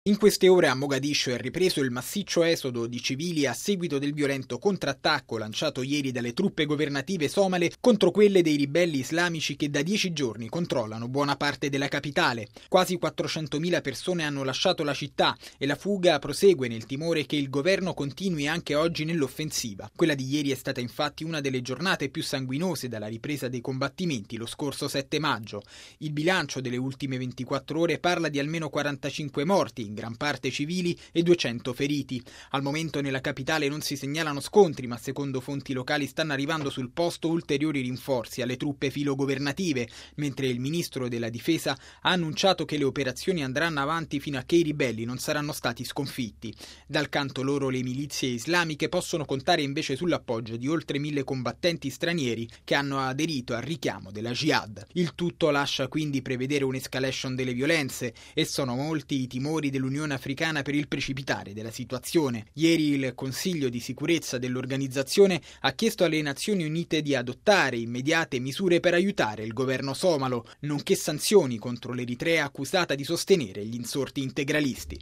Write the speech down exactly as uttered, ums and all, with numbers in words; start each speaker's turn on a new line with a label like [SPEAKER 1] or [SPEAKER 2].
[SPEAKER 1] In queste ore a Mogadiscio è ripreso il massiccio esodo di civili a seguito del violento contrattacco lanciato ieri dalle truppe governative somale contro quelle dei ribelli islamici che da dieci giorni controllano buona parte della capitale. Quasi quattrocentomila persone hanno lasciato la città e la fuga prosegue nel timore che il governo continui anche oggi nell'offensiva. Quella di ieri è stata infatti una delle giornate più sanguinose dalla ripresa dei combattimenti lo scorso sette maggio. Il bilancio delle ultime ventiquattro ore parla di almeno quarantacinque morti, in gran parte civili, e duecento feriti. Al momento nella capitale non si segnalano scontri, ma secondo fonti locali stanno arrivando sul posto ulteriori rinforzi alle truppe filogovernative, mentre il ministro della difesa ha annunciato che le operazioni andranno avanti fino a che i ribelli non saranno stati sconfitti. Dal canto loro le milizie islamiche possono contare invece sull'appoggio di oltre mille combattenti stranieri che hanno aderito al richiamo della Jihad. Il tutto lascia quindi prevedere un'escalation delle violenze e sono molti i timori dell'Unione Africana per il precipitare della situazione. Ieri il Consiglio di sicurezza dell'organizzazione ha chiesto alle Nazioni Unite di adottare immediate misure per aiutare il governo somalo, nonché sanzioni contro l'Eritrea accusata di sostenere gli insorti integralisti.